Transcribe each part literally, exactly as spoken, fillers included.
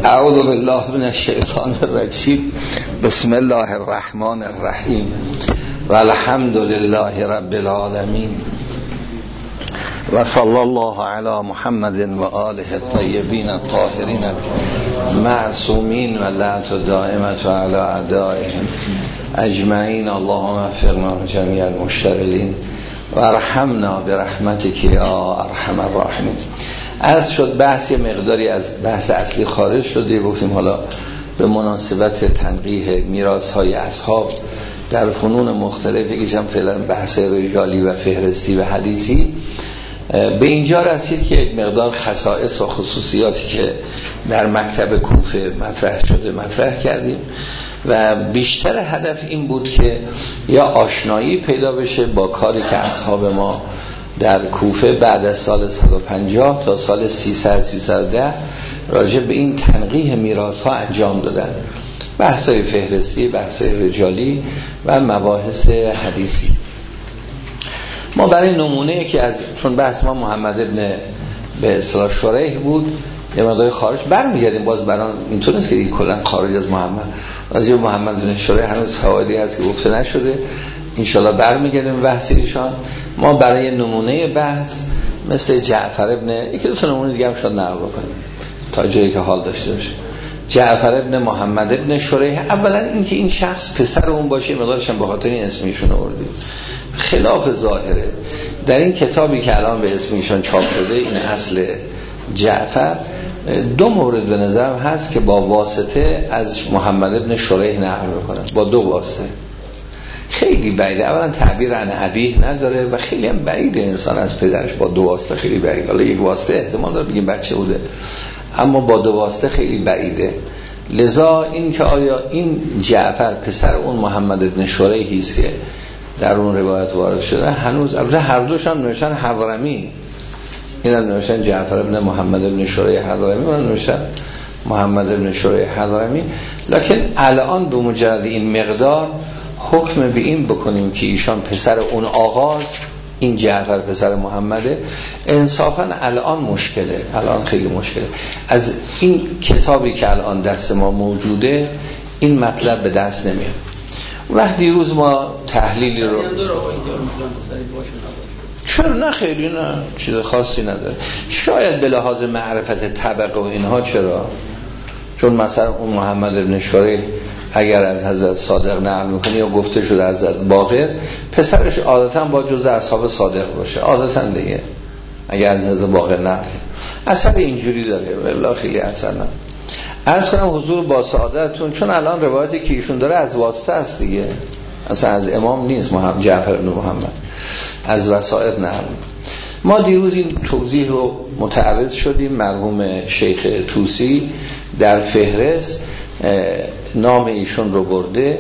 اعوذ بالله من الشیطان الرجیم. بسم الله الرحمن الرحیم و الحمد لله رب العالمین و صلی الله علی محمد و آله الطیبین الطاهرین معصومین و لعنت دائمة علی اعدائهم اجمعین. اللهم وفقنا جمیع المشتغلین و ارحمنا برحمتک یا ارحم الراحمین. عرض شد بحث یه مقداری از بحث اصلی خارج شده، گفتیم حالا به مناسبت تنقیح میراث‌های اصحاب در فنون مختلف، یکیشم فعلا بحث رجالی و فهرستی و حدیثی، به اینجا رسید که یک مقدار خصائص و خصوصیاتی که در مکتب کوفه مطرح شده مطرح کردیم و بیشتر هدف این بود که یا آشنایی پیدا بشه با کاری که اصحاب ما در کوفه بعد از سال صد و پنجاه تا سال سیصد سیصد و ده راجع به این تنقیح میراث ها انجام دادن، بحثای فهرستی، بحثای رجالی و مباحث حدیثی. ما برای نمونه که از چون بحث ما محمد ابن به اصطلاح شریح بود یه مقدار خارج برمیگردیم، باز برای اینطور نیست که این کلا خارج از محمد راجع به محمد ابن شریح هنوز فوایدی هست که گفته نشده، انشالله برمیگردیم بحث ایشان. ما برای نمونه بحث مثل جعفر ابن یکی دو تا نمونه دیگه هم شاید نقل بکنیم تا جایی که حال داشته باشه. جعفر ابن محمد ابن شریح، اولا اینکه این شخص پسر اون باشه مقدارش هم به خاطر این اسمشون آوردیم، خلاف ظاهره. در این کتابی که الان به اسمشون چاپ شده این اصل جعفر دو مورد به نظرم هست که با واسطه از محمد ابن شریح نقل میکنن، با دو واسطه. خیلی بعیده، اولا تعبیر عن ابیه نداره و خیلی هم بعیده انسان از پدرش با دو واسطه خیلی بعیده. حالا یک واسطه احتمال داره بگیم بچه بوده، اما با دو واسطه خیلی بعیده. لذا این که آیا این جعفر پسر اون محمد ابن شریحی است که در اون روایت وارد شده، هنوز البته هر دوش هم نوشتن حضرمی، این هم نوشتن جعفر ابن محمد ابن شریح حضرمی، اون هم نوشتن محمد ابن شریح حضرمی. لکن الان به مجرد این مقدار حکم به این بکنیم که ایشان پسر اون آغاز، این جعفر پسر محمده، انصافا الان مشکله، الان خیلی مشکله. از این کتابی که الان دست ما موجوده این مطلب به دست نمیاد. وقت دیروز ما تحلیلی رو چرا نه خیلی نه چیز خاصی نداره، شاید به لحاظ معرفت طبقه و اینها چرا، چون مثلا اون محمد ابن شریح اگر از حضرت صادق نقل میکنه یا گفته شده از حضرت باقر، پسرش عادتا با جزء اصحاب صادق باشه، عادتا دیگه اگر از حضرت باقر نقل اصلا اینجوری داره، والله خیلی اصلا نه. عرض کنم حضور با سعادتتون، چون الان روایتی که ایشون داره از واسطه است دیگه، اصلا از امام نیست، محمد جعفر بن محمد از وسائط نقل. ما دیروز این توضیح رو متعرض شدیم، مرحوم شیخ طوسی در فهرست نام ایشون رو برده،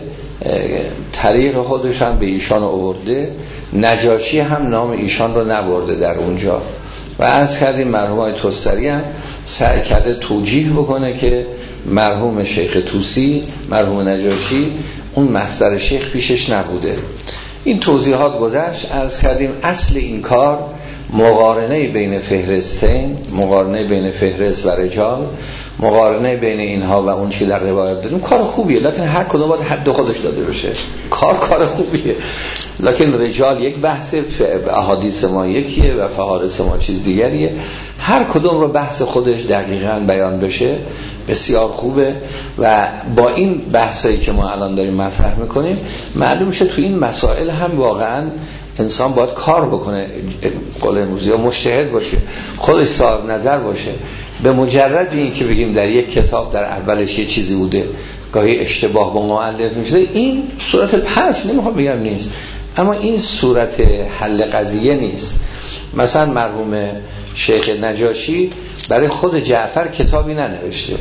طریق خودش هم به ایشان آورده، نجاشی هم نام ایشان رو نبرده در اونجا و عرض کردیم مرحوم های توستری هم سعی کرده توجیه بکنه که مرحوم شیخ طوسی، مرحوم نجاشی اون مصدر شیخ پیشش نبوده. این توضیحات گذشت. عرض کردیم اصل این کار مقارنه بین فهرستین، مقارنه بین فهرست و رجال، مقارنه بین اینها و اون چی در روایت داریم، کار خوبیه، لکن هر کدوم باید حد خودش داده بشه. کار کار خوبیه، لکن رجال یک بحث، احادیث ما یکیه و فهارس ما چیز دیگریه. هر کدوم رو بحث خودش دقیقاً بیان بشه بسیار خوبه و با این بحثایی که ما الان داریم مطرح میکنیم معلوم میشه تو این مسائل هم واقعاً انسان باید کار بکنه، قول امروزی مجتهد باشه، خودش صاحب نظر باشه. به مجرد این که بگیم در یک کتاب در اولش یه چیزی بوده گاهی اشتباه با مؤلف میشه، این صورت پس نمیخوام بگم نیست، اما این صورت حل قضیه نیست. مثلا مرحوم شیخ نجاشی برای خود جعفر کتابی ننوشته،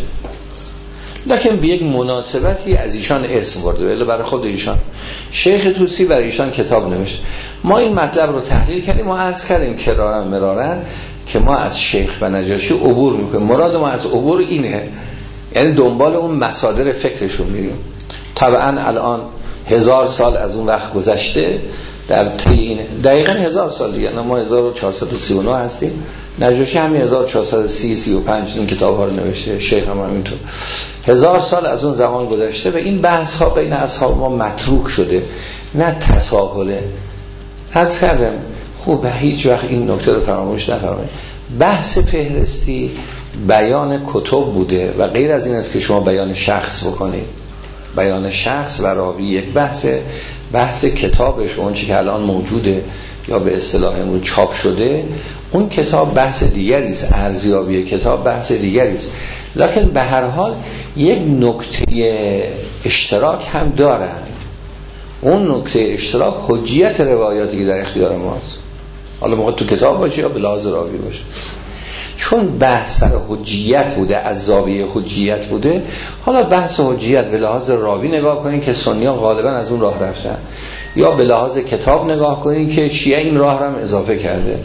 لکن به یک مناسبتی از ایشان اسم برده، ولی برای خود ایشان. شیخ طوسی برای ایشان کتاب نوشته. ما این مطلب رو تحلیل کردیم و عرض کردیم کرارا مرارا که ما از شیخ و نجاشی عبور میکنیم. مراد ما از عبور اینه، یعنی دنبال اون مصادر فکرشون میریم. طبعا الان هزار سال از اون وقت گذشته، در طی این دقیقاً هزار سال دیگه، ما هزار و چهارصد و سی و نه هستیم، نجاشی همین هزار و چهارصد و سی سی و پنج این کتاب ها رو نوشته، شیخ هم همینطور. هزار سال از اون زمان گذشته و این بحث ها بین اصحاب ما متروک شده، نه تساهله. عرض کردم خوب هیچ وقت این نکته رو فراموش نفرمایید، بحث فهرستی بیان کتب بوده و غیر از این است که شما بیان شخص بکنید. بیان شخص و راوی یک بحثه، بحث کتابش اون چی که الان موجوده یا به اصطلاح امروز چاپ شده، اون کتاب بحث دیگری است، ارزیابی کتاب بحث دیگری است. لکن به هر حال یک نکته اشتراک هم دارن. اون نکته اشتراک حجیت روایاتی که در اختیار ماست، حالا موقع تو کتاب باشه یا به لحاظ راوی باشه. چون بحث سر حجیت بوده، از زاویه حجیت بوده، حالا بحث حجیت به لحاظ راوی نگاه کنین که سنیان غالبا از اون راه رفتن، یا به لحاظ کتاب نگاه کنین که شیعه این راه رو هم اضافه کرده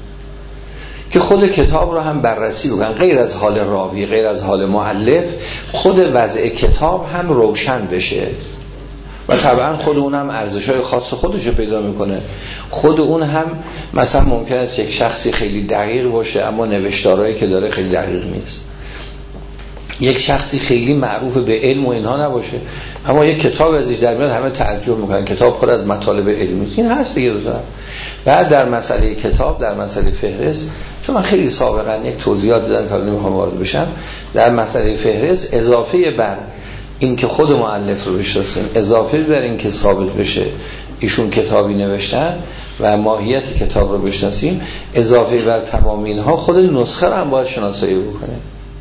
که خود کتاب رو هم بررسی بکنن، غیر از حال راوی، غیر از حال مؤلف، خود وضع کتاب هم روشن بشه و طبعا خود اون هم ارزش‌های خاص خودش رو پیدا میکنه. خود اون هم مثلا ممکن است یک شخصی خیلی دقیق باشه اما نوشتارهایی که داره خیلی دقیق نیست، یک شخصی خیلی معروف به علم و اینها نباشه اما یک کتاب ازش در میاد همه تعجب میکنن، کتاب پر از مطالب علمی. این هست دیگه. دوستان بعد در مسئله کتاب، در مسئله فهرست، چون من خیلی سابقا یک توضیحات دادم که حالا نمیخوام وارد بشم، در مسئله فهرست اضافه بر این که خود مؤلف رو بشناسیم، اضافه بر این که ثابت بشه ایشون کتابی نوشتن و ماهیت کتاب رو بشناسیم، اضافه بر تمام اینها خود نسخه رو هم باید شناسایی بکنیم،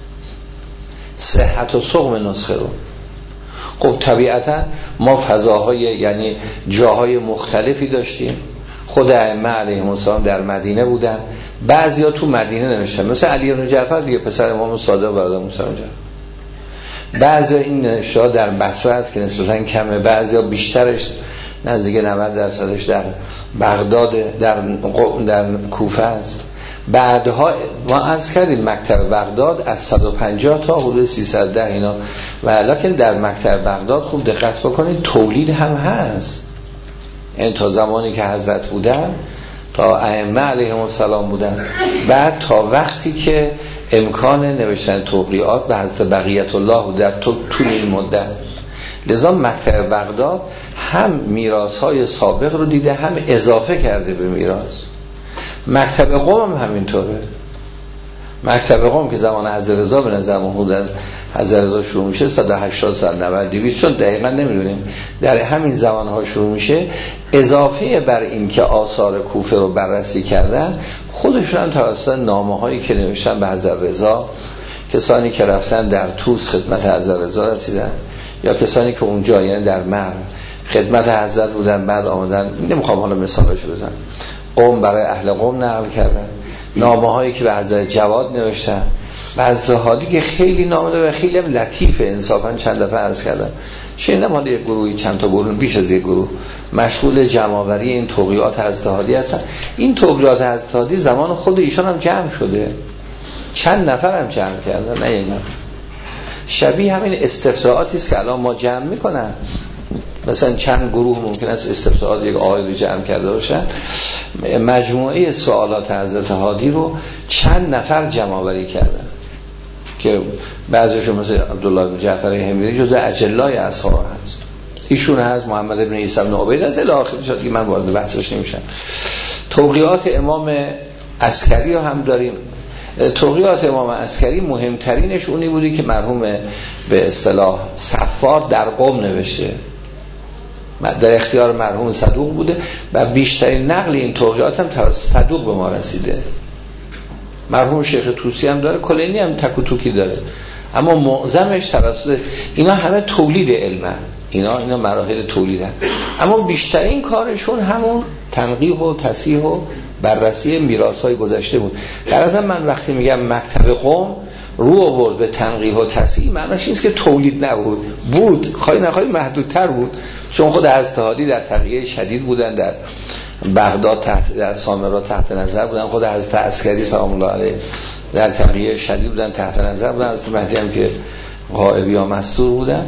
صحت و سقم نسخه رو. خب طبیعتا ما فضاهای یعنی جاهای مختلفی داشتیم. خود ائمه علیهم السلام در مدینه بودن، بعضیا تو مدینه نوشتن، مثل علی بن جعفر دیگه پسر امام صادق برادر موسی بن جعفر. بعضی این نوشته‌ها در بصره است که نسبتاً کمه، بعضیا بیشترش نزدیک نود درصدش در بغداد، در در کوفه است. بعدها ما عرض کردیم مکتب بغداد از صد و پنجاه تا حدود سیصد و ده اینا، ولکن در مکتب بغداد خوب دقت بکنید تولید هم هست. این تا زمانی که حضرت بودن، تا ائمه علیهم السلام بودن، بعد تا وقتی که امکان نوشتن توقیعات به حضرت بقیت الله در طول این مدت. لذا مکتب بغداد هم میراث‌های سابق رو دیده، هم اضافه کرده به میراث. مکتب قم هم همینطوره. مکتب قم که زمان حضرت رضا به نظر حدود حضرت رضا شروع میشه، صد و هشتاد سال نود دویست، چون دقیقا نمیدونیم، در همین زمانها شروع میشه. اضافه بر این که آثار کوفه رو بررسی کردن، خودشون هم توسط نامه هایی که نوشتن به حضرت رضا، کسانی که رفتن در طوس خدمت حضرت رضا رسیدن، یا کسانی که اونجا یعنی در مهر خدمت حضرت بودن، بعد آمدن، نمیخوام حالا مثالاشو بزنم، قوم برای اهل قوم نقل کردن، نامه هایی که به حضرت جواد نوشتن، و حضرت هادی که خیلی نامه داره و خیلی لطیف، انصافا چند دفعه عرض کردم شنیدم حالا یک گروهی، چند تا گروه، بیش از یک گروه مشغول جمع‌آوری این توقیعات حضرت هادی هستن. این توقیعات حضرت هادی زمان خود ایشان هم جمع شده، چند نفر هم جمع کردن، نه یک نفر. شبیه همین استفتاءاتی است که الان ما جمع میکنن، مثلا چند گروه ممکن است استفتاءات یک آقای رو جمع کرده باشن، مجموعه سوالات حضرت هادی رو چند نفر جمع آوری کردن که بعضیشون مثل عبدالله بن جعفر حمیری جزء اجلای اصحاب هست، ایشون هست، محمد بن عیسی بن عبید از الی آخر شد که من وارد بحثش نمیشم. توقیعات امام عسکری رو هم داریم. توقیعات امام عسکری مهمترینش اونی بودی که مرحوم به اصطلاح صفار در قم نوشته، در اختیار مرحوم صدوق بوده و بیشترین نقل این توقیعات هم توسط صدوق به ما رسیده. مرحوم شیخ طوسی هم داره، کلینی هم تک و توکی داره، اما معظمش توسط اینا همه تولید علمه، اینا اینا مراحل تولیدن، اما بیشترین کارشون همون تنقیح و تصحیح و بررسی میراث‌های گذشته بود. در اصل من وقتی میگم مکتب قم رو آورد به تنقیح و تصحیح، معناش نیست که تولید نبود، بود، خواهی نخواهی محدودتر بود، چون خود حضرت هادی در تقیه شدید بودن، در بغداد تحت، در سامرا تحت نظر بودن، خود حضرت عسکری سلام الله علیه در تقیه شدید بودن، تحت نظر بودن، حضرت مهدی هم که غائب یا مستور بودن،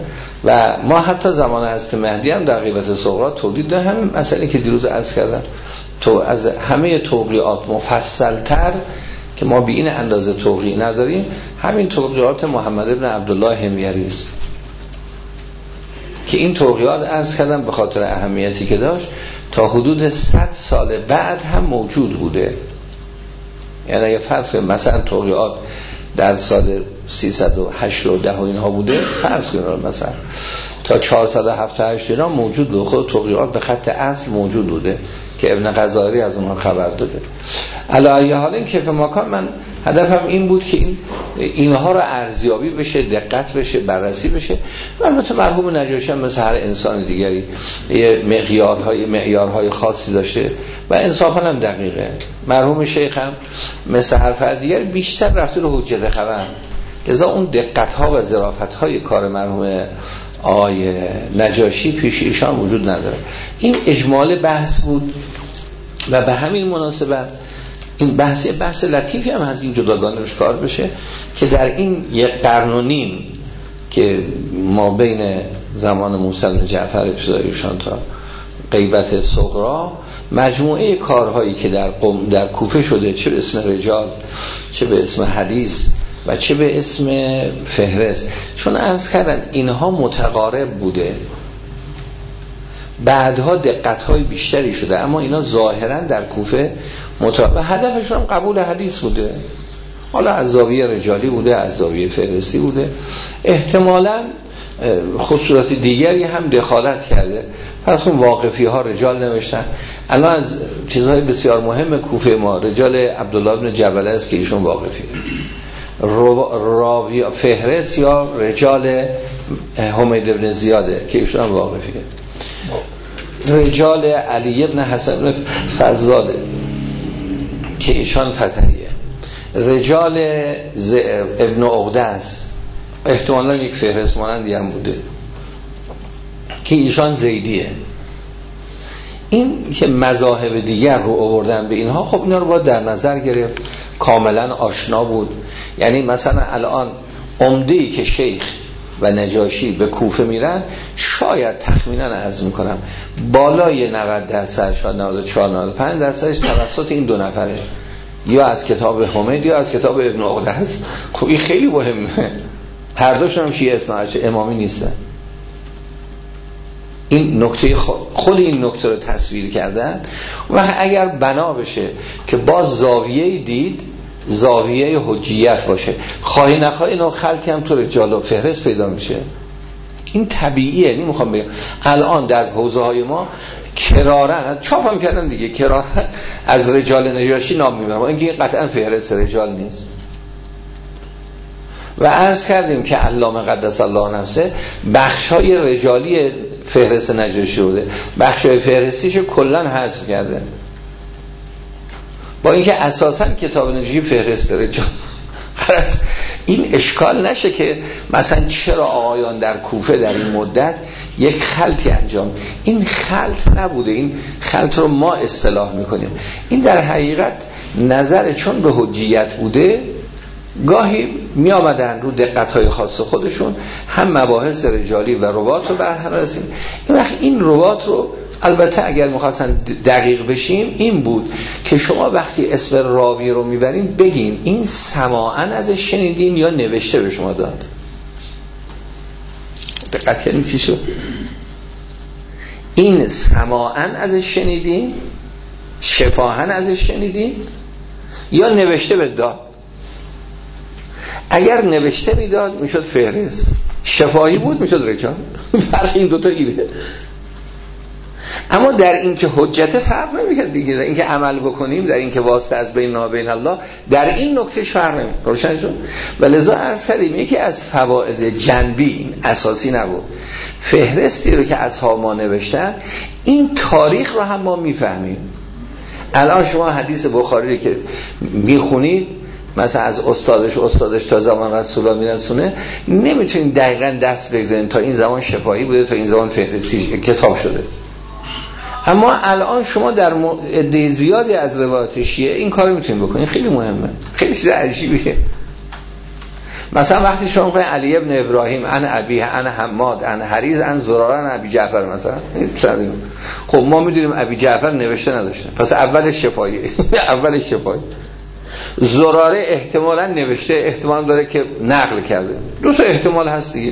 و ما حتی زمان حضرت مهدی هم در غیبت صغرا تولید ده همین مسئله که دیروز عرض کردم، تو از همه توقیعات مفصلتر که ما به این اندازه توقیع نداریم همین توقیعات محمد ابن عبدالله حمیری است که این توقیعات عرض کردم به خاطر اهمیتی که داشت تا حدود صد سال بعد هم موجود بوده. یعنی اگه فرض مثلا توقیعات در سال سیصد و هشت و ده و اینها بوده، فرض کنید مثلا تا چهارصد و هفتاد و هشت اینا موجود بوده، خود توقیعات به خط اصل موجود بوده که ابن غزالی از اونها خبر داده. علی حال این کیف مکان من هدفم این بود که این اینها رو ارزیابی بشه، دقت بشه، بررسی بشه. و البته مرحوم نجاشی هم مثل هر انسان دیگری یه معیارهای معیارهای خاصی داشته و انصافا هم دقیقه. مرحوم شیخ هم مثل هر فرد دیگر بیشتر رفته رو حجت خبر، لذا اون دقت ها و ظرافت های کار مرحوم آقای نجاشی پیش ایشان وجود نداره. این اجمال بحث بود و به همین مناسبت این بحث بحث لطیفی هم از این جداگانه روش کار بشه که در این یک قرن و نیم که ما بین زمان موسی بن جعفر ابتدایشان تا غیبت صغرا مجموعه کارهایی که در قم در کوفه شده، چه به اسم رجال، چه به اسم حدیث و چه به اسم فهرست، چون عرض کردن اینها متقارب بوده، بعدها دقت‌های بیشتری شده، اما اینا ظاهراً در کوفه متقارب و هدفشون هم قبول حدیث بوده. حالا از زاویه رجالی بوده، از زاویه فهرستی بوده، احتمالاً خصوصات دیگری هم دخالت کرده. پس اون واقفی ها رجال نوشتن. الان از چیزهای بسیار مهم کوفه ما رجال عبدالله بن جبله است که ایشون واقفی، راوی فهرست یا رجال حمید بن زیاده که ایشون واقفیه، رجال علی ابن حسن بن فضاله که ایشان فتحیه، رجال ابن عقده است، احتمالا یک فهرست مانندی هم بوده که ایشان زیدیه. این که مذاهب دیگر رو آوردن به اینها، خب اینا رو باید در نظر گرفت، کاملا آشنا بود. یعنی مثلا الان عمده‌ای که شیخ و نجاشی به کوفه میرن، شاید تخمینا عرض میکنم بالای نود درصد شاید نود و چهار نود و پنج درصدش توسط این دو نفره، یا از کتاب حمید یا از کتاب ابن عقده است. خب این خیلی مهمه، هر دوشون هم شیعه اثناعشری امامی نیستن. این نکته خود این نکته رو تصویر کردن و اگر بنا بشه که باز زاویه دید، زاویه حجیت باشه، خواهی نخواهی اینو خلطی هم تو رجال و فهرست پیدا میشه. این طبیعیه. یعنی میخوام بگم الان در حوزه های ما کرارن چاپ هم کردن دیگه، کرارن از رجال نجاشی نام میبرن، اینکه قطعا فهرست رجال نیست. و عرض کردیم که علامه قدس الله نفسه بخش‌های رجالی فهرست نجاشی بوده، بخش‌های فهرستیش کلاً حذف کرده، با اینکه اساساً کتاب نجاشی فهرست رجال. خلاص این اشکال نشه که مثلا چرا آقایان در کوفه در این مدت یک خلطی انجام، این خلط نبوده، این خلط رو ما اصطلاح میکنیم. این در حقیقت نظر چون به حجیت بوده، گاهی می آمدن رو دقت‌های خاص خودشون هم مباحث رجالی و روات رو بررسی. این وقت این روات رو البته اگر می‌خواستن دقیق بشیم این بود که شما وقتی اسم راوی رو میبرین بگین این سماعاً ازش شنیدین یا نوشته به شما داد. دقت کردین چی شد؟ این سماعاً ازش شنیدین، شفاهاً ازش شنیدین یا نوشته به داد. اگر نوشته میداد میشد فهرست، شفاهی بود میشد رجال. فرق این دوتا ایده. اما در این که حجت فرق نمیکرد دیگه، در این که عمل بکنیم، در این که واسطه از بین و بین الله، در این نکتهش فرق نمیکرد. روشن شد. و لذا عرض کردیم یکی از فواید جنبی این اساسی نبود، فهرستی رو که اصحاب ما نوشتن این تاریخ رو هم ما میفهمیم. الان شما حدیث بخاری رو که میخونید مثلا از استادش استادش تا زمان رسول الله میرسونه، نمیتونید دقیقاً دست بگذارید تا این زمان شفاهی بوده تا این زمان فهرستی کتاب شده. اما الان شما در عده زیادی از روایات شیعه این کارو میتونید بکنید. خیلی مهمه، خیلی چیز عجیبیه. مثلا وقتی شما میگید علی ابن ابراهیم ان ابی ان حماد ان حریز ان زراره ان ابی جعفر مثلا، خب ما میدونیم ابی جعفر نوشته نداشته، پس اولش شفاهی اولش شفاهی. زراره احتمالاً نوشته، احتمال داره که نقل کرده، دو تا احتمال هست دیگه.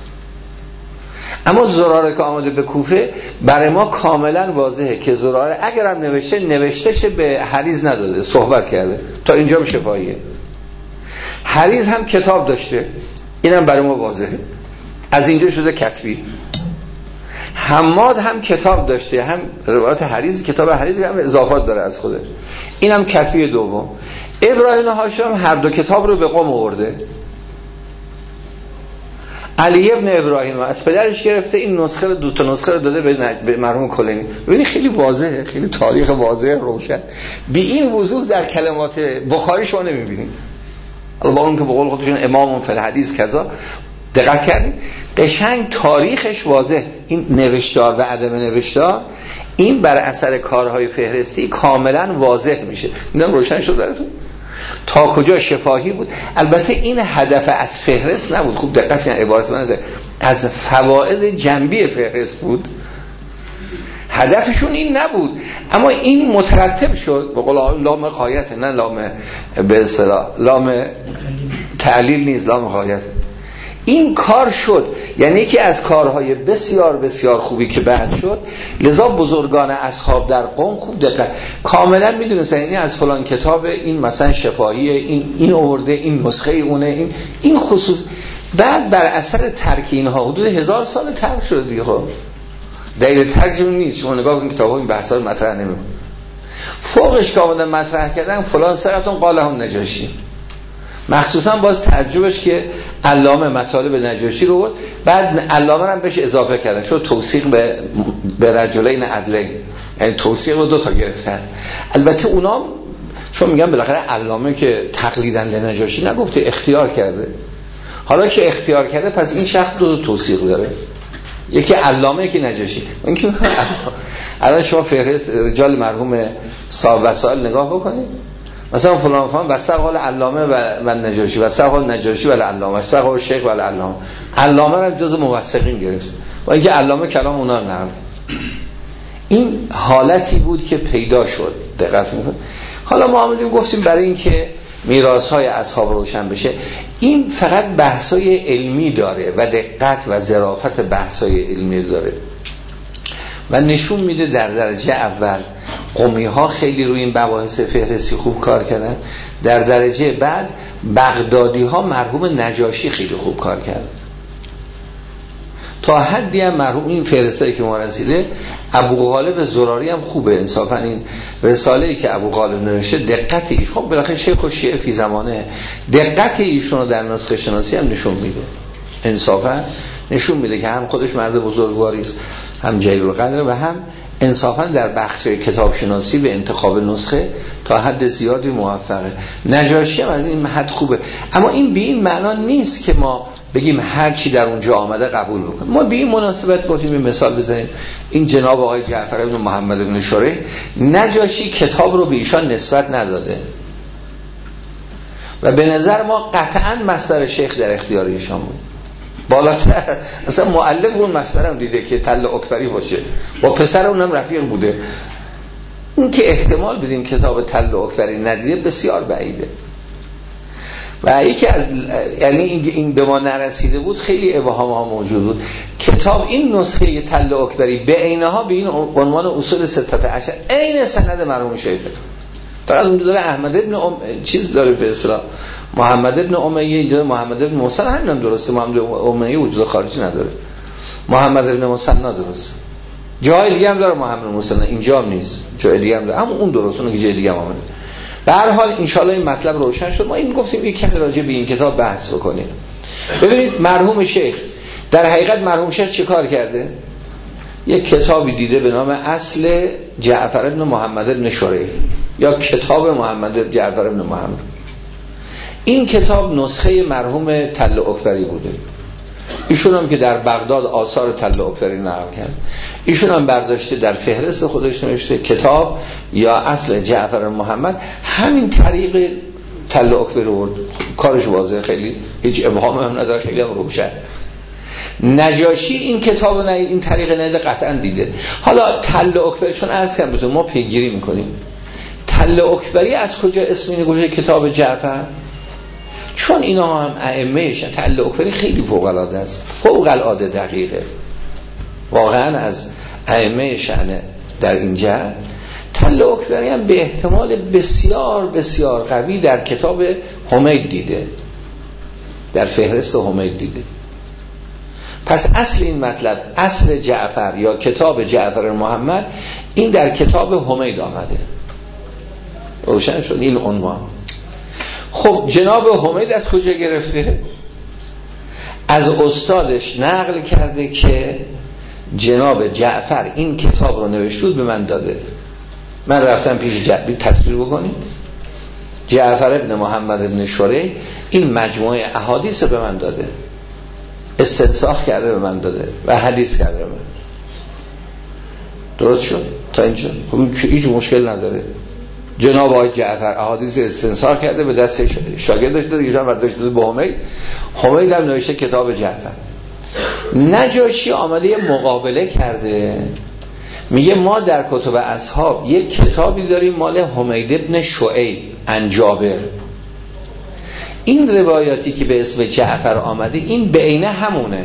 اما زراره که آمده به کوفه برای ما کاملا واضحه که زراره اگرم نوشته نوشتهش به حریز نداده، صحبت کرده، تا اینجا شفاهیه. حریز هم کتاب داشته، اینم برای ما واضحه، از اینجا شده کتبی. حماد هم کتاب داشته، هم روایت حریز، کتاب حریز هم اضافات داره از خودش، اینم کتبی دوم. ابراهیم هاشم هر دو کتاب رو به قم آورده. علی ابن ابراهیم از پدرش گرفته این نسخه رو، دو تا نسخه رو داده به مرحوم کلینی. ببینید خیلی واضحه، خیلی تاریخ واضح روشن. بی این وضوح در کلمات بخاری شما نمی‌بینید. البته با اون که به قول خودشون امام فی الحدیث کذا، دقت کردید قشنگ تاریخش واضح. این نوشتار و عدم نوشتار این بر اثر کارهای فهرستی کاملا واضح میشه. اینم روشن شد براتون تا کجا شفاهی بود. البته این هدف از فهرست نبود، خوب دقت کنید، عبارت من از فواید جنبی فهرست بود، هدفشون این نبود، اما این مترتب شد. به قول لام غایت، نه لام به اصطلاح لام تعلیل نیست، لام غایت. این کار شد، یعنی یکی از کارهای بسیار بسیار خوبی که بعد شد. لذا بزرگان اصحاب در قم خوب دقت کاملا میدونستن این از فلان کتاب، این مثلا شفاهیه، این این آورده، این نسخه اونه، این این خصوص. بعد بر اثر ترک اینها حدود هزار سال ترک شد دیگه. خب دلیل ترک نیست، شما نگاه کنید کتابا این بحثا رو مطرح نمی‌کنه. فوقش که آمدن مطرح کردن فلان سرتون قاله هم نجاشی، مخصوصا باز تعجبش که علامه مطالب نجاشی رو بود، بعد علامه هم بهش اضافه کردن، شد توثیق به به رجلین عدلین، یعنی توثیق رو دو تا گرفتن. البته اونا چون میگن بالاخره علامه که تقلیداً لنجاشی نگفته، اختیار کرده. حالا که اختیار کرده پس این شخص دو تا توثیق داره، یکی علامه یکی نجاشی. اینکه الان شما فهرست رجال مرحوم صاحب وسائل نگاه بکنید، مثلا فلان فلان وثق قال علامه و و نجاشی، وثق قال نجاشی و علامه، وثق قال شیخ و علامه. علامه رو جزء موثقین گرفت و اینکه علامه کلام اونا رو نقل. این حالتی بود که پیدا شد. دقت می‌کنید. حالا ما آمدیم گفتیم برای اینکه میراث‌های اصحاب روشن بشه، این فقط بحث‌های علمی داره و دقت و ظرافت بحث‌های علمی داره و نشون میده در درجه اول قمی ها خیلی روی این مباحث فهرستی خوب کار کردن، در درجه بعد بغدادی ها مرحوم نجاشی خیلی خوب کار کردن. تا حدی هم مرحوم این فهرستایی که ما رسیده، ابو غالب زراری هم خوبه انصافا. این رساله‌ای که ابو غالب نوشته دقت ایش، خب بالاخره شیخ و شیعه فی زمانه، دقت ایشون رو در نسخه شناسی هم نشون میده، انصافا نشون میده که هم خودش مرد بزرگواری است، هم جلیل القدر، و هم انصافا در بخش کتاب شناسی به انتخاب نسخه تا حد زیادی موفقه. نجاشی هم از این حد خوبه. اما این به این معنا نیست که ما بگیم هر چی در اونجا آمده قبول بکنیم. ما به این مناسبت گفتیم این مثال بزنیم، این جناب آقای جعفر بن محمد بن شریح، نجاشی کتاب رو به ایشان نسبت نداده و به نظر ما قطعا مصدر شیخ در اختیار ایشان بود. بالاتر اصلا مؤلف اون مصدر هم دیده که تل اکبری باشه، با پسر اونم رفیق بوده. اون که احتمال بدیم کتاب تل اکبری ندیده بسیار بعیده. و یکی از یعنی این به ما نرسیده بود، خیلی ابهام ها موجود بود. کتاب این نسخه تل اکبری به عینها به این عنوان اصول ستت عشر عین سند مرحوم شیخ، فقط اون داره احمد ابن ام... چیز داره به اصطلاح محمد ابن امیه، اینجا محمد ابن موسی همینم درسته، محمد امیه وجود خارجی نداره، محمد ابن موسی درسته، جای دیگه هم داره محمد موسی، اینجا هم نیست، جای دیگه هم داره، اما اون درسته، اون که جای دیگه هم آمده. به هر حال ان شاء الله این مطلب روشن شد. ما این گفتیم یک کمی راجع به این کتاب بحث بکنیم. ببینید مرحوم شیخ در حقیقت مرحوم شیخ چه کار کرده؟ یک کتابی دیده به نام اصل جعفر بن محمد بن شریح یا کتاب محمد جعفر بن محمد. این کتاب نسخه مرحوم تل اکبری بوده. ایشون هم که در بغداد آثار تل اکبری نقل کرد، ایشون هم برداشته در فهرست خودش نوشته کتاب یا اصل جعفر محمد، همین طریق تل اکبری ورد. کارش واضحه، خیلی هیچ ابهام هم نداره، خیلی هم روشن. نجاشی این کتاب نه این طریق نه قطعا دیده. حالا تل اکبری، چون عرض کردم بهتون ما پیگیری میکنیم، تل اکبری از کجا اسم اینو گذاشته کتاب جعفر؟ چون اینا هم ائمه‌اش. تل اکبری خیلی فوق العاده است، فوق العاده دقیقه، واقعا از ائمه شأن در اینجا. تل اکبری هم به احتمال بسیار بسیار قوی در کتاب حمید دیده، در فهرست حمید دیده. پس اصل این مطلب، اصل جعفر یا کتاب جعفر محمد، این در کتاب حمید آمده. روشن شد این عنوان. خب جناب حمید از کجا گرفته؟ از استادش نقل کرده که جناب جعفر این کتاب رو نوشته به من داده. من رفتم پیش جعفر، تصویر بکنید، جعفر ابن محمد ابن شریح این مجموعه احادیث به من داده، استنساخ کرده به من داده و حدیث کرده به من. درست شد تا اینجا؟ هیچ مشکل نداره. جناب آقای جعفر احادیث استنساخ کرده به دست شاگردش داده، یه جا داده به حمید، حمید هم نوشته کتاب جعفر. نجاشی آمده یه مقابله کرده، میگه ما در کتب اصحاب یک کتابی داریم مال حمید ابن شعیب عن جابر. این روایاتی که به اسم جعفر آمده این به عینه همونه.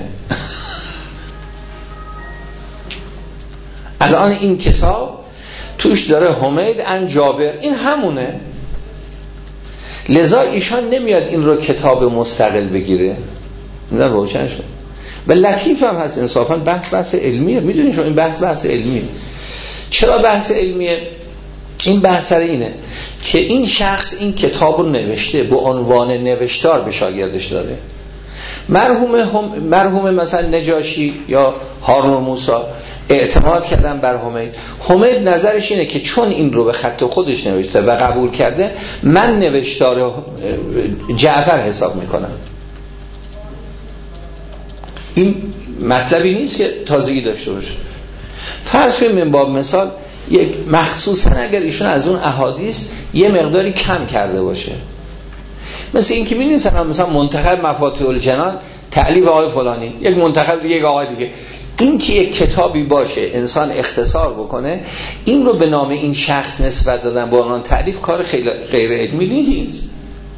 الان این کتاب توش داره حمید عن جابر، این همونه. لذا ایشان نمیاد این رو کتاب مستقل بگیره. نه روشن شد. و لطیف هم هست انصافا، بحث بحث علمیه. میدونید شما این بحث بحث علمیه. چرا بحث علمیه؟ این بحث اینه که این شخص این کتاب رو نوشته، به عنوان نوشتار به شاگردش داده. مرحوم هم مرحوم مثلا نجاشی یا هارون موسی اعتماد کردن بر حمید. حمید نظرش اینه که چون این رو به خط خودش نوشته و قبول کرده، من نوشتار جعفر حساب میکنم. این مطلبی نیست که تازگی داشته باشه. فرض کنیم من باب مثال یک مخصوصا اگر ایشون از اون احادیث یه مقداری کم کرده باشه، مثل این که می‌نویسن مثلا منتخب مفاتیح الجنان تألیف آقای فلانی، یک منتخب دیگه یک آقای دیگه. این که یک کتابی باشه انسان اختصار بکنه، این رو به نام این شخص نسبت دادن به عنوان تألیف کار خیلی غیر علمی نیست.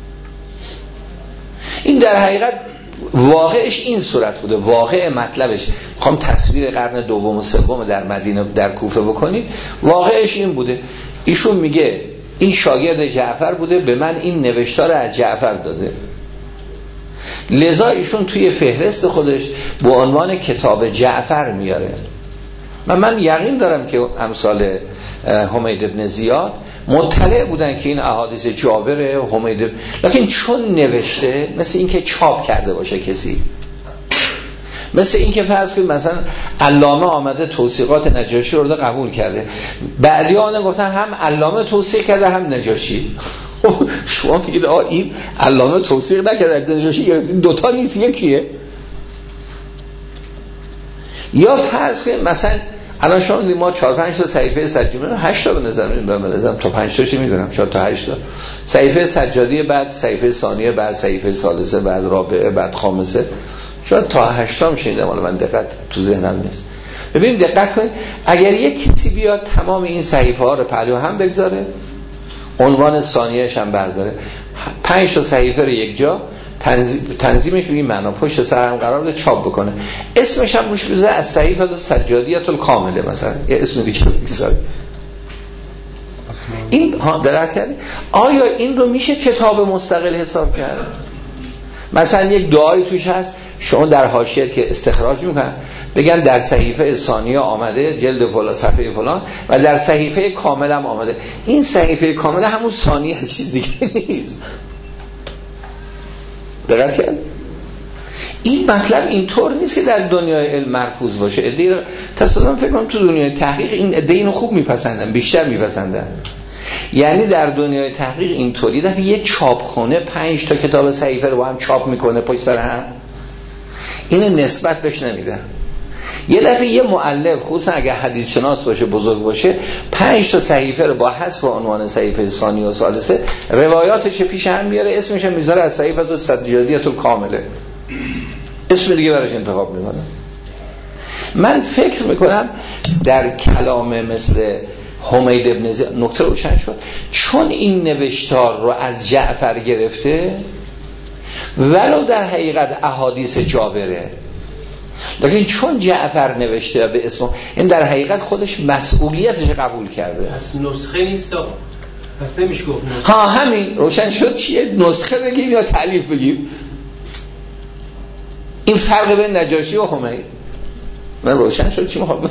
این در حقیقت واقعش این صورت بوده. واقع مطلبش، میخوام تصویر قرن دوم و سوم در مدینه در کوفه بکنید، واقعش این بوده. ایشون میگه این شاگرد جعفر بوده، به من این نوشتار از جعفر داده. لذا ایشون توی فهرست خودش به عنوان کتاب جعفر میاره. و من یقین دارم که امثال حمید ابن زیاد مطلع بودن که این احادیث جابر حمید، لیکن چون نوشته، مثل این که چاپ کرده باشه کسی، مثل این که فرض کنید مثلا علامه آمده توثیقات نجاشی رو قبول کرده، بعدی آنها گفتن هم علامه توثیق کرده هم نجاشی. شما میگید آه این علامه توثیق نکرده نجاشی گرفت، این دوتا نیست یکیه. یا فرض کنید مثلا الان شما میگید ما چهار پنج تا صحیفه سجادی، من هشت تا به نظر میاد، به نظرم تا پنج تاشی میدونم، چهار تا هشت تا صحیفه سجادی، بعد صحیفه ثانیه، بعد صحیفه ثالثه، بعد رابعه، بعد خامسه، شاید تا هشت تا میشینه. مال من دقت تو ذهنم نیست. ببینید دقت کنید، اگر یک کسی بیاد تمام این صحیفه ها رو پهلو هم بگذاره، عنوان ثانیه‌اش هم برداره، پنج تا صحیفه رو یک جا تنظیم تنظیمش بگیم معنا پشت سر هم قرار بده چاپ بکنه، اسمش هم روش بذاره از صحیفه سجادیه الکامله مثلا، یه اسم دیگه بذاره. این ها درک کردی؟ آیا این رو میشه کتاب مستقل حساب کرد؟ مثلا یک دعایی توش هست، شما در حاشیه که استخراج میکنن بگن در صحیفه ثانیه آمده جلد فلان صفحه فلان و در صحیفه کامل هم آمده. این صحیفه کامل همون ثانیه هست، چیز دیگه نیست. دقت کرد؟ این مطلب اینطور نیست که در دنیای علم مرفوض باشه. ایده تصادفاً فکر کنم تو دنیای تحقیق این ایده اینو خوب میپسندن، بیشتر میپسندن. یعنی در دنیای تحقیق اینطوری دفعه یه چاپخونه پنج تا کتاب صحیفه رو با هم چاپ میکنه پشت سر هم، این نسبت بهش نمیدن. یه دفعه یه مؤلف خصوصا اگه حدیث شناس باشه بزرگ باشه پنج تا صحیفه رو با حذف عنوان صحیفه ثانی و ثالثه روایاتش پیش هم میاره، اسمش هم میذاره از صحیفه السجادیة الکامله، اسم دیگه براش انتخاب میکنه. من فکر میکنم در کلام مثل حمید ابن زیاد نکته روشن شد، چون این نوشتار رو از جعفر گرفته ولو در حقیقت احادیث جابره، لیکن چون جعفر نوشته به اسم این در حقیقت خودش مسئولیتش قبول کرده. پس نسخه نیست، پس نمیشه گفت نسخه. ها همین روشن شد. چیه نسخه بگیم یا تالیف بگیم؟ این فرق بین نجاشی و حمید من روشن شد. چی میخوام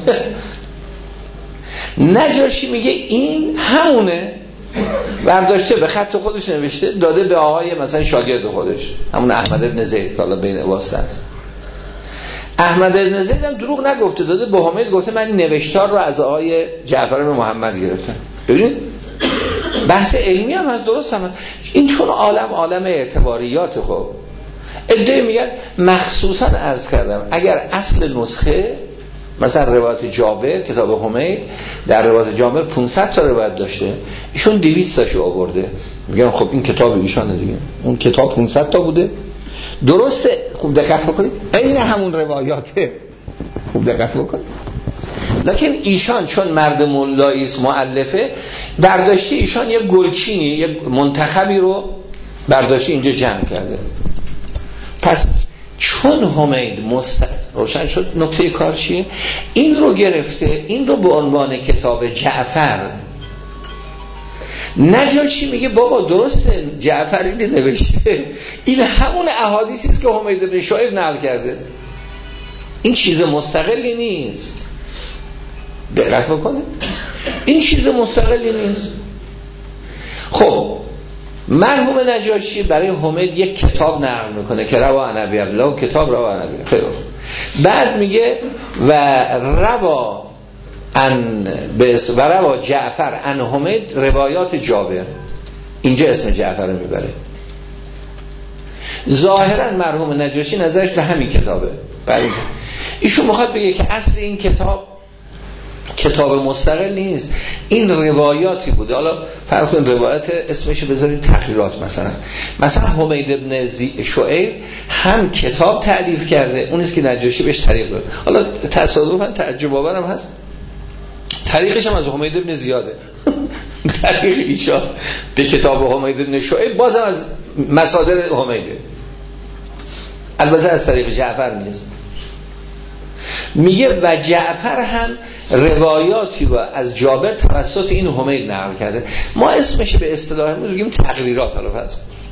نجاشی میگه این همونه، برداشته به خط خودش نوشته داده به آقای مثلا شاگرد خودش همون احمد ابن زید که حالا بین واسطه است. احمد ابن زید هم دروغ نگفته، داده به حمید گفته من نوشتار رو از آقای جعفر بن محمد گرفتم. ببینید بحث علمی هم از درست هم این، چون عالم عالم اعتباریات. خب ادعای میگن مخصوصا عرض کردم اگر اصل نسخه مثلا روایت جابر کتاب حمید در روایت جابر پانصد تا روایت داشته، ایشون دویست تاشو آورده، میگن خب این کتاب ایشانه دیگه، اون کتاب پانصد تا بوده. درسته، خوب دقت بکنید این همون روایاته، خوب دقت بکنید. لکن ایشان چون مرد مولایی است مؤلفه، برداشتی ایشان یک گلچینی یک منتخبی رو برداشتی اینجا جمع کرده. پس چون حمید مست... روشن شد نکته کار چیه؟ این رو گرفته، این رو به عنوان کتاب جعفر. نجاشی میگه بابا درسته جعفر این نوشته، این همون احادیثی است که حمید بن شعیب نقل کرده، این چیز مستقلی نیست. دقت بکنید این چیز مستقلی نیست. خب مرحوم نجاشی برای حمید یک کتاب نقل میکنه که روا عن ابی عبدالله، کتاب روا عن ابی، خیلی بعد میگه و روا ان بس و روا جعفر عن حمید روایات جابر، اینجا اسم جعفر رو میبره. ظاهرا مرحوم نجاشی نظرش به همین کتابه، برای ایشون میخواد بگه که اصل این کتاب کتاب مستقل نیست، این روایاتی بوده. حالا فرض کنید روایت اسمش بذارید تقریرات، مثلا مثلا حمید ابن شعیب هم کتاب تألیف کرده، اون است که نجاشی بهش طریق داد. حالا تصادفاً تعجب آورم هست طریقش هم از حمید ابن زیاده طریق ایشان به کتاب حمید ابن شعیب بازم از مصادر حمیده، البته از طریق جعفر نیست. میگه و جعفر هم روایاتی و از جابر توسط این حمید نقل کرده. ما اسمش به اصطلاح میگیم تقریرات. حالا فرض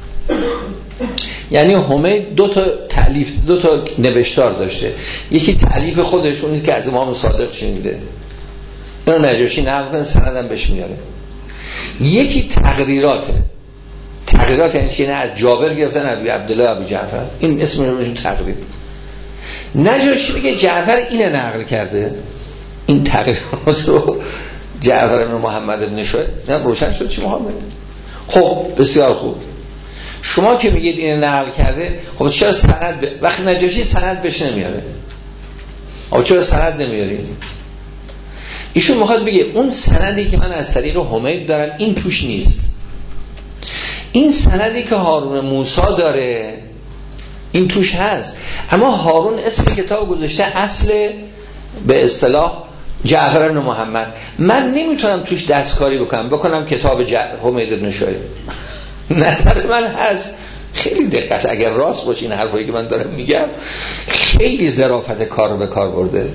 یعنی حمید دو تا تالیف دو تا نوشتار داشته، یکی تالیف خودش اونی که از امام صادق شنیده اینو نجاشی نقل کنه سندم بهش میاره، یکی تقریراته. تقریرات یعنی چی؟ نه از جابر گرفتن ابی عبدالله ابی جعفر، این اسم رو میگیم تقریر. نجاشی میگه جعفر اینه نقل کرده، این تقریرات رو جعفر بن محمد بن شعیب. نه روشن شد چی میخوام بگم؟ خب بسیار خوب، شما که میگید اینه نقل کرده، خب چرا سند ب... وقتی نجاشی سند بهش نمیاره، خب چرا سند نمیاری؟ ایشون میخواد بگه اون سندی که من از طریق حمید دارم این توش نیست، این سندی که هارون موسی داره این توش هست، اما هارون اسم کتاب گذاشته اصل به اصطلاح جعفر بن محمد، من نمیتونم توش دستکاری بکنم بکنم کتاب حمید بن شعیب. نظر من هست، خیلی دقت اگر راست باشه این حرفایی که من دارم میگم، خیلی ظرافت کار رو به کار برده.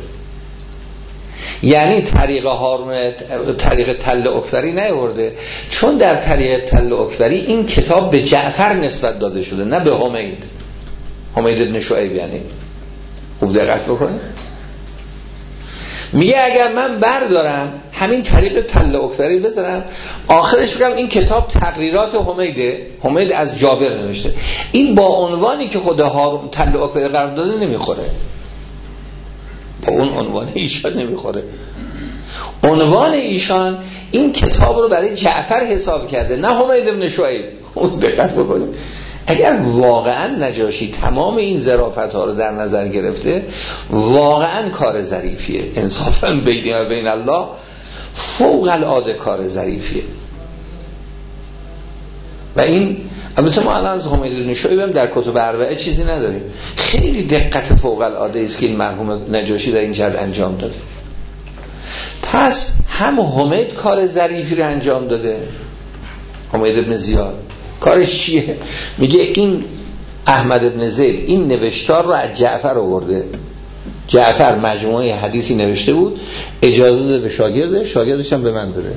یعنی طریق هارون طریق تل اکبری نیورده، چون در طریق تل اکبری این کتاب به جعفر نسبت داده شده نه به حمید، حمید بن شعیب. یعنی خوب دقت بکنید، میگه اگر من بردارم همین طریق تل اکبری بذارم آخرش بگم این کتاب تقریرات حمیده، حمید از جابر نوشته، این با عنوانی که خود هارون تل اکبری قرار داده نمیخوره، با اون عنوان ایشان نمیخوره. عنوان ایشان این کتاب رو برای جعفر حساب کرده نه حمید بن شعیب. اون دقت بکنید اگر واقعا نجاشی تمام این ظرافت ها رو در نظر گرفته، واقعا کار ظریفیه، انصافا بین و بین الله فوق العاده کار ظریفیه. و این البته ما الان از حمید بن شعیب هم در کتب اربعه چیزی نداریم. خیلی دقت فوق العاده است که این مرحوم نجاشی در این جهت انجام داده. پس هم حمید کار ظریفی رو انجام داده، حمید بن زیاد کارش چیه؟ میگه این احمد بن زید این نوشتار رو از جعفر آورده. جعفر مجموعه حدیثی نوشته بود، اجازه داده به شاگرده، شاگردش هم به من داده.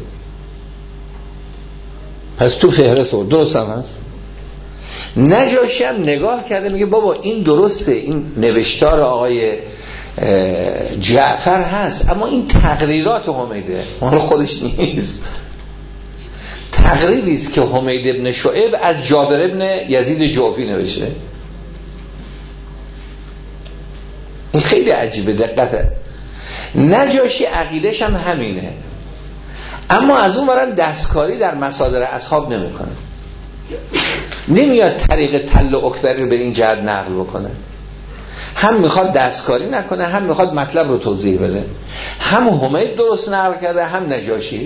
پس تو فهرست بود، درست هم هست. نجاشی هم نگاه کرده میگه بابا این درسته، این نوشتار آقای جعفر هست، اما این تقریرات حمیده، مال خودش نیست. تقریری است که حمید ابن شعیب از جابر ابن یزید جعفی نوشته. این خیلی عجیبه، دقته. نجاشی عقیدش هم همینه، اما از اون برن دستکاری در مصادر اصحاب نمیکنه، نمیاد طریق تل اکبری به این جهت نقل بکنه. هم میخواد دستکاری نکنه، هم میخواد مطلب رو توضیح بده. هم حمید درست نقل کرده، هم نجاشی.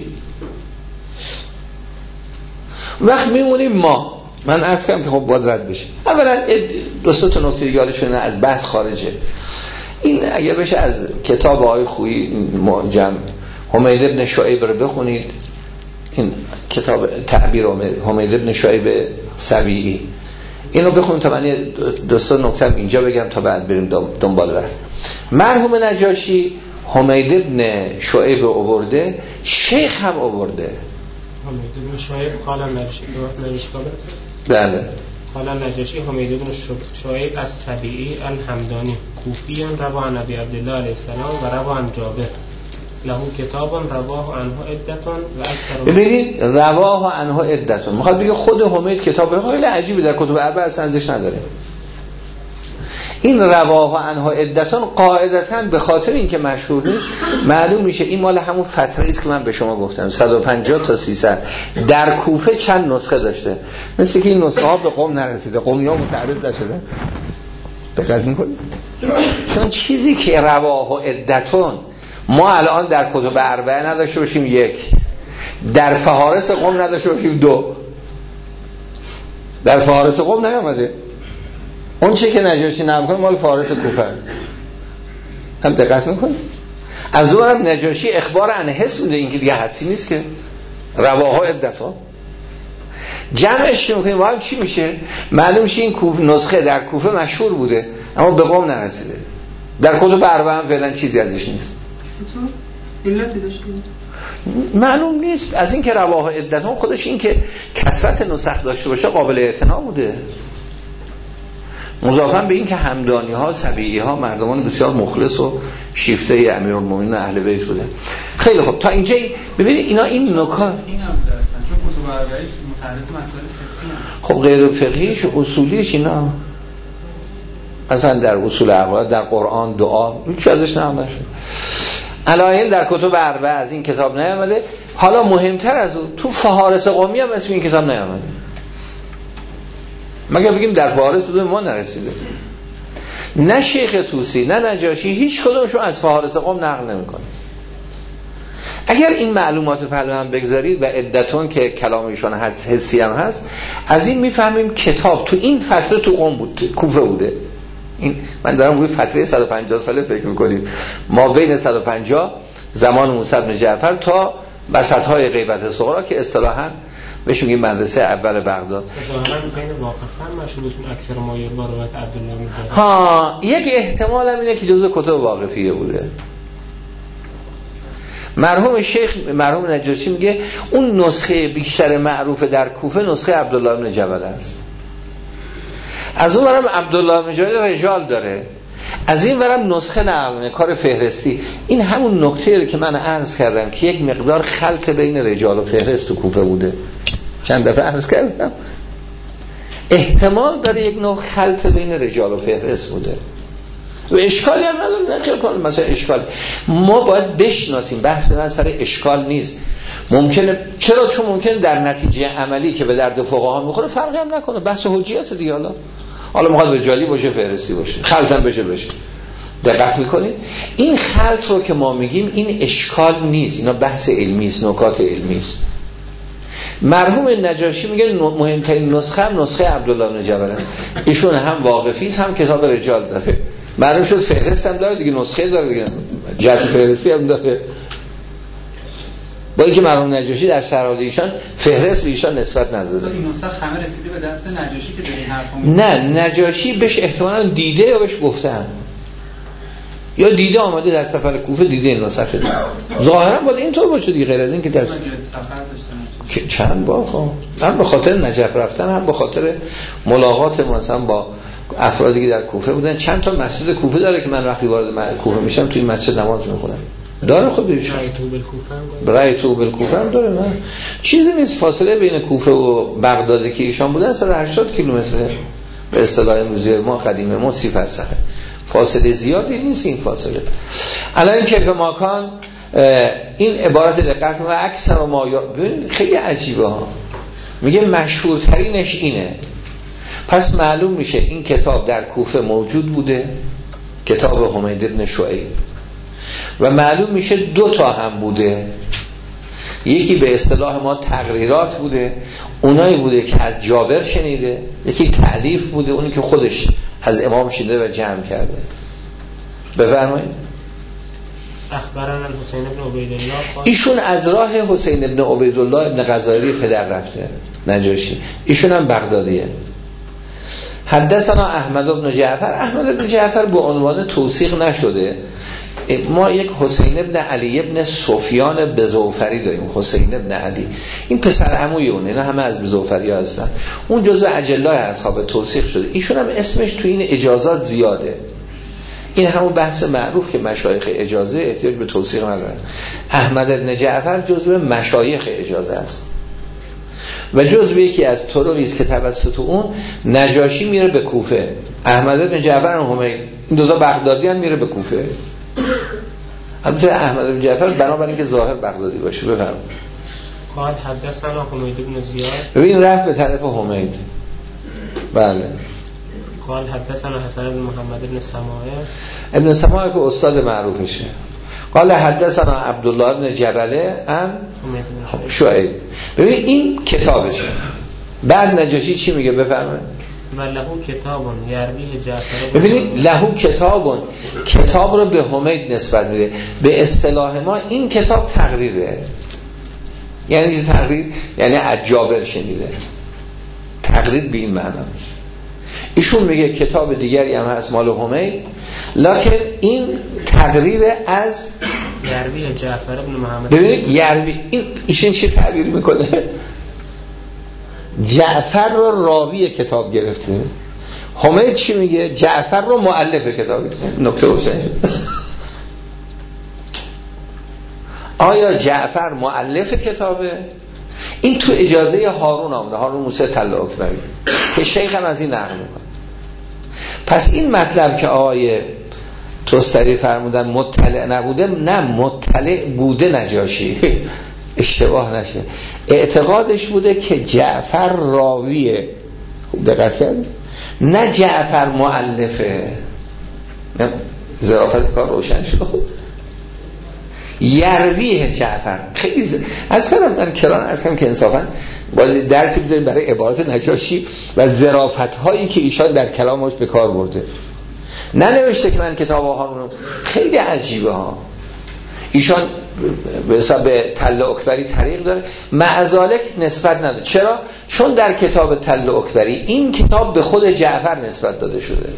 وقت میمونیم ما، من عرض کردم که خب باید رد بشه. اولا دو سه تا نکته دیگه شونه از بحث خارجه. این اگر بشه از کتاب آقای خویی جمع حمید ابن شعیب رو بخونید، این کتاب تعبیر حمید ابن شعیب سبیعی، اینو بخونید تا من دو سه نکته اینجا بگم تا بعد بریم دنبال بحث. مرحوم نجاشی حمید ابن شعیب رو آورده، شیخ هم آورده. حمید ابن شعیب قال نجاشی بله قال نجاشی حمید ابن شعیب از سبیعی الحمدانی کوفیان رواه عن ابی عبدالله علیه السلام و رواه عن جابر له کتابان رواه عنه عدتون و اکثر. ببینید رواه عنه عدتون میخواد بگه خود حمید کتاب خیلی عجیبی در کتب اربعه اصلا ازش نداره. این رواه عنه عدتون قاعدتاً به خاطر اینکه مشهور نیست معلوم میشه این مال همون فتره است که من به شما گفتم صد و پنجاه تا سیصد در کوفه چند نسخه داشته، مثل که این نسخه ها به قم نرسیده، قمی ها متعرض نشده. دقت میکنید؟ چون چیزی که رواه عدتون ما الان در کتب اربعه نداشته باشیم یک، در فهارس قم نداشته باشیم دو، در فهارس قم نیامده. اون چه که نجاشی نقل کنه مال فارس کوفه. هم دقت میکنید؟ از اونم نجاشی اخبار عن حس بوده، این که دیگه حدسی نیست که رواها عدتا جمعش میکنیم با هم چی میشه؟ معلوم میشه این کوفه نسخه در کوفه مشهور بوده اما به قم نرسیده. در کتب اربعه هم فعلا چیزی ازش نیست. علتی داشته معلوم نیست. از این که رواه عدتا خودش این که کثرت نسخ داشته باشه قابل اعتنا بوده، مضافاً به این که همدانی ها سبیعی ها مردمان بسیار مخلص و شیفته امیرالمومنین و اهل بیت بودن. خیلی خوب تا اینجا ببینید اینا این نکات این هم درستن چون کتب اربعه متعرض مسائل فقهی. خب غیر فقهیش اصولیش اینا مثلا در اصول عقاید، در قرآن، دعا هیچ ازش نمیشه. علایل در کتب اربعه از این کتاب نیامده. حالا مهمتر از اون تو فهارس قومی هم اسم این کتاب نیامده، مگر بگیم در فهارس به ما نرسیده. نه شیخ طوسی نه نجاشی هیچ کدومشون از فهارس قوم نقل نمیکنه. اگر این معلومات پهلو هم بگذارید و عدتون که کلام ایشان حسی هم هست، از این میفهمیم کتاب تو این فتره تو قم بود، کوفه بوده. این من دارم روی فتره صد و پنجاه ساله فکر میکنیم، ما بین صد و پنجاه زمان موسی بن جعفر تا وسط‌های غیبت صغرا که اصطلاحاً بهش میگیم مدرسه اول بغداد. ظاهرا بین واقفا مشهورتون اکثر مایل با روایت عبدالله می‌داره. ها یک احتمال هم اینه که جزء کتب واقفیه بوده. مرحوم شیخ مرحوم نجاشی میگه اون نسخه بیشتر معروف در کوفه نسخه عبدالله بن جبل است. از اون ورم عبدالله بن جبل رجال داره، از این ورم نسخه نقل کار فهرستی. این همون نکته رو که من عرض کردم که یک مقدار خلط بین رجال و فهرست تو کوفه بوده، چند دفعه عرض کردم احتمال داره یک نوع خلط بین رجال و فهرست بوده و اشکالی هم نداره. نخیر کنم مثلا اشکال ما باید بشناسیم، بحث من سر اشکال نیست. ممکنه، چرا؟ چون ممکنه در نتیجه عملی که به درد فقها میخوره فرقی هم نکنه، بحث حجیت دیگه. حالا حالا میخواد رجالی باشه فهرستی باشه، خلط هم بشه بشه. دقت میکنید این خلط رو که ما میگیم این اشکال نیست، اینا بحث علمی است، نکات علمی است. مرحوم نجاشی میگه مهمترین نسخه هم نسخه عبدالله بن جبل است. ایشون هم واقفی است هم کتاب رجال داره، معلوم شد فهرست هم داره دیگه، نسخه داره دیگه، جهت فهرستی هم داره. با اینکه مرحوم نجاشی در شرایط ایشان فهرست به ایشان نسبت نداده. این نسخه همه رسیده به دست نجاشی که در این حرفا نه، نجاشی بهش احتمالاً دیده یا بهش گفتن، یا دیده آمده در سفر کوفه دیده این نسخه. ظاهرا باید اینطور باشه دیگه، غیر از این که در سفر داشتن چند بار خب هم به خاطر نجف رفتن هم به خاطر ملاقات مثلا با افرادی که در کوفه بودن. چند تا مسجد کوفه داره که من وقتی وارد کوفه میشم توی مسجد نماز میخونم. داره خود بیش رایتو بالکوفه هم داره. نه چیزی نیست، فاصله بین کوفه و بغداد که ایشان بودن صد و هشتاد کیلومتره، به اصطلاح امروزی ما قدیم ما سی فرسخه، فاصله زیادی نیست این فاصله. الان که به ماکان این عبارت دقت و اکثر ما یا... خیلی عجیبه ها، میگه مشهورترینش اینه. پس معلوم میشه این کتاب در کوفه موجود بوده، کتاب حمید بن شعیب، و معلوم میشه دو تا هم بوده، یکی به اصطلاح ما تقریرات بوده، اونایی بوده که از جابر شنیده، یکی تألیف بوده، اونی که خودش از امام شنیده و جمع کرده. بفرمایید. اخبرنا حسین بن عبیدالله، ایشون از راه حسین بن عبیدالله ابن غزالی پدر رفته نجاشی، ایشون هم بغدادیه. حدثنا احمد بن جعفر، احمد بن جعفر به عنوان توثیق نشده. ما یک حسین بن علی ابن سفیان بزوفری داریم، حسین بن علی، این پسر عموی اونه، اینا همه از بزوفری ها هستن، اون جزو اجلای اصحاب توثیق شده. ایشون هم اسمش تو این اجازات زیاده. این همون بحث معروف که مشایخ اجازه احتیاج به توثیق ندارن. احمد بن جعفر جزو مشایخ اجازه است و جزو یکی از طرقی است که توسط اون نجاشی میره به کوفه. احمد بن جعفر و حمید این دو تا بغدادی هم میره به کوفه. البته احمد بن جعفر بنابراین که ظاهر بغدادی باشه. بفرمایید. قال حدثنا حمید بن زیاد، ببین رفت به طرف حمید. بله. قال حدثنا حسن بن محمد بن سماعه، ابن سماعه که استاد معروفشه. قال حدثنا عبدالله بن جبله ان شعیب. ببین این کتابشه. بعد نجاشی چی میگه؟ بفرمایید. و لهو کتابون یرویه جعفر. ببینید لهو کتابون، کتاب رو به حمید نسبت میده. به اصطلاح ما این کتاب تقریره. یعنی تقریر یعنی از جابر شنیده. تقریر به این معنا. ایشون میگه کتاب دیگری هم هست مال حمید، لکن این تقریر از یرویه جعفر بن محمد. ببینید یروی، این ایشون چی تعبیر میکنه؟ جعفر رو راوی کتاب گرفته، حمید چی میگه؟ جعفر رو مؤلف کتاب گرفته. نکته روشن شد. آیا جعفر مؤلف کتابه؟ این تو اجازه هارون آمده، هارون موسی طلاکبری که شیخ هم از این نقل میکنه. پس این مطلب که آقای توستری فرمودن مطلع نبوده، نه مطلع بوده نجاشی، اشتباه نشه، اعتقادش بوده که جعفر راویه. خوب دقت کردید؟ نه جعفر مؤلفه. ظرافت کار روشن شد. یرویه جعفر. خیلی ز... از کنم من کران هستم که انصافا باید درسی بذاریم برای عبارت نجاشی و ظرافت هایی که ایشان در کلامش به کار برده. ننوشته که من کتاب هارون، خیلی عجیبه ها. ایشان به حساب تل اکبری طریق داره، معذالک نسبت نداره. چرا؟ چون در کتاب تل اکبری این کتاب به خود جعفر نسبت داده شده،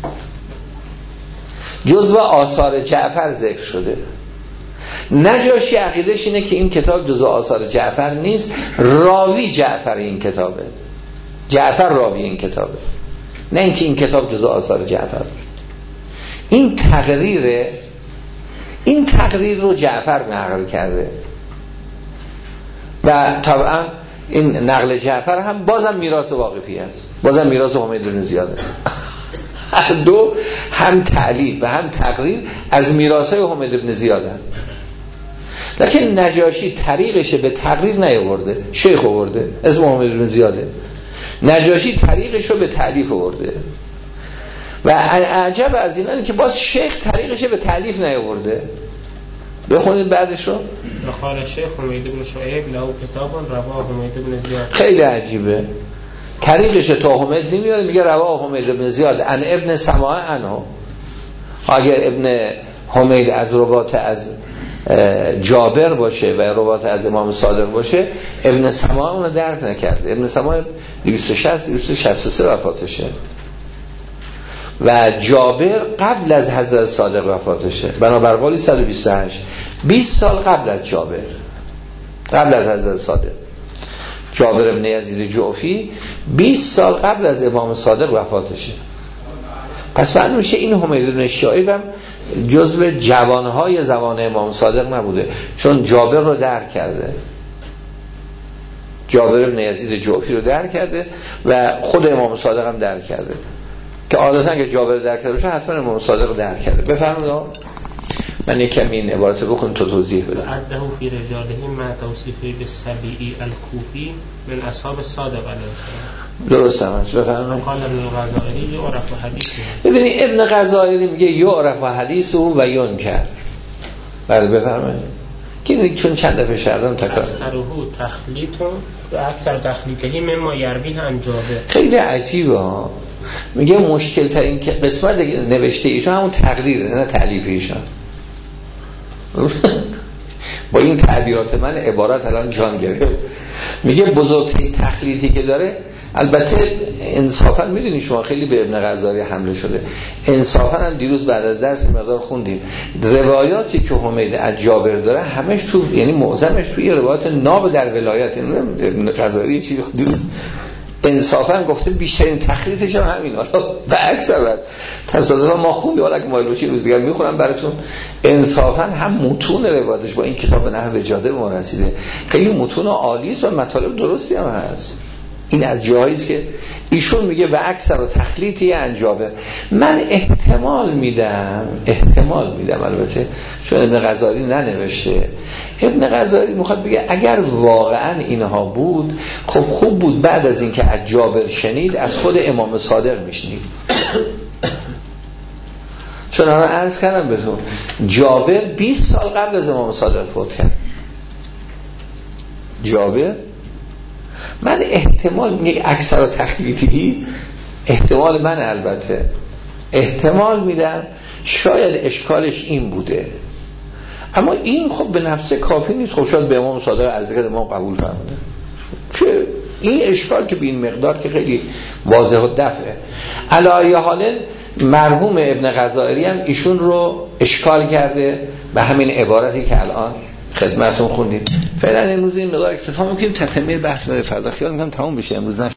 جزو آثار جعفر ذکر شده. نجاشی عقیدش اینه که این کتاب جزو آثار جعفر نیست، راوی جعفر این کتابه، جعفر راوی این کتابه، نه اینکه این کتاب جزو آثار جعفر. این تقریره، این تقریر رو جعفر نقل کرده و طبعا این نقل جعفر هم بازم میراث واقفی است، بازم میراث حمید بن زیاده. هر دو هم تعلیل و هم تقریر از میراث حمید بن زیاده. لکن نجاشی طریقش به تقریر نیاورده، شیخ آورده، اسم محمد بن زیاده. نجاشی طریقش رو به تالیف آورده و عجب از اینه که باز شیخ طریقش به تالیف نیاورده. بخونید بعدش رو. قال شیخ حمید بن شعیب له کتاب رواه حمید بن زیاد. خیلی عجیبه، طریقش تا حمید نمیاد، میگه رواه حمید بن زیاد ان ابن سماع عنه. اگر ابن حمید از روات از جابر باشه و روات از امام صادق باشه، ابن سماع اونو درک نکرده. ابن سماع دویست و شصت دویست و شصت و سه وفاتشه و جابر قبل از حضرت صادق وفاتشه، بنابر قولی صد و بیست و هشت، بیست سال قبل از جابر، قبل از حضرت صادق. جابر ابن یزید جعفی بیست سال قبل از امام صادق وفاتشه. پس معلوم میشه این حمید بن شعیب هم جزو جوانهای زمان امام صادق نبوده، چون جابر رو درک کرده، جابر ابن یزید جعفی رو درک کرده و خود امام صادق هم درک کرده، که عادتا که جابر درک کرده باشه حتما امام صادق رو درک کرده. بفرمایید. من یک کمی این عبارت بخون تو توضیح بدم. عده فی رجاله ما توصیفی بالسبیعی الکوفی من اصحاب الصادق علیه السلام. درست هم هست. بفرمایید. قال ابن الغزائری یعرف حدیثه. ببینید ابن غزائری میگه یعرف حدیثه و ینکر. بله بفرمایید. که چون چند دفعه شردم تکرار. اکثره تخلیط و اکثر تخلیطه مما یرویه عن جابر. خیلی عجیبه ها. میگه مشکل ترین که قسمت نوشته ایشون همون تقریره، نه تالیف ایشون. با این تعبیرات من عبارت الان جان گرفت. میگه بزرگترین تخلیطی که داره، البته انصافا میدونی شما خیلی به ابن غزالی حمله شده، انصافا هم دیروز بعد از درس مقدار خوندیم روایاتی که حمید از جابر داره همش تو، یعنی معظمش توی روایات ناب در ولایت. ابن غزالی چیزی دیروز انصافا گفته بیشترین تخلیطش هم همین. حالا به عکس بعد تصادفا ما خوندیم، حالا که مایل باشی روز دیگر میخونم براتون. انصافا هم متون روایتش با این کتاب نحو وجاده به ما رسیده، خیلی متون عالی است و مطالب درستی هم هست. این از جایی است که ایشون میگه و اکثر و تخلیطی انجابه. من احتمال میدم احتمال میدم البته چون ابن غزالی ننوشته، ابن غزالی میخواد بگه اگر واقعا اینها بود، خب خوب بود بعد از اینکه از جابر شنید از خود امام صادق میشنید. چون الان عرض کردم بهتون جابر بیست سال قبل از امام صادق فوت کرد. جابر من احتمال میگه اکثر و تخلیطی، احتمال من البته احتمال میدم شاید اشکالش این بوده، اما این خب به نفسه کافی نیست. خب شاید به امام صادق عرض کرده امام قبول فرموده که این اشکال که به این مقدار که خیلی واضح و دفعه. علی ای حال مرحوم ابن غزائری هم ایشون رو اشکال کرده به همین عبارتی که الان خدمتون خوندیم. فعلا امروز این مقدار اکتفا میکنیم، تتمه بحث به فردا خیال میکنم تموم بشه امروز.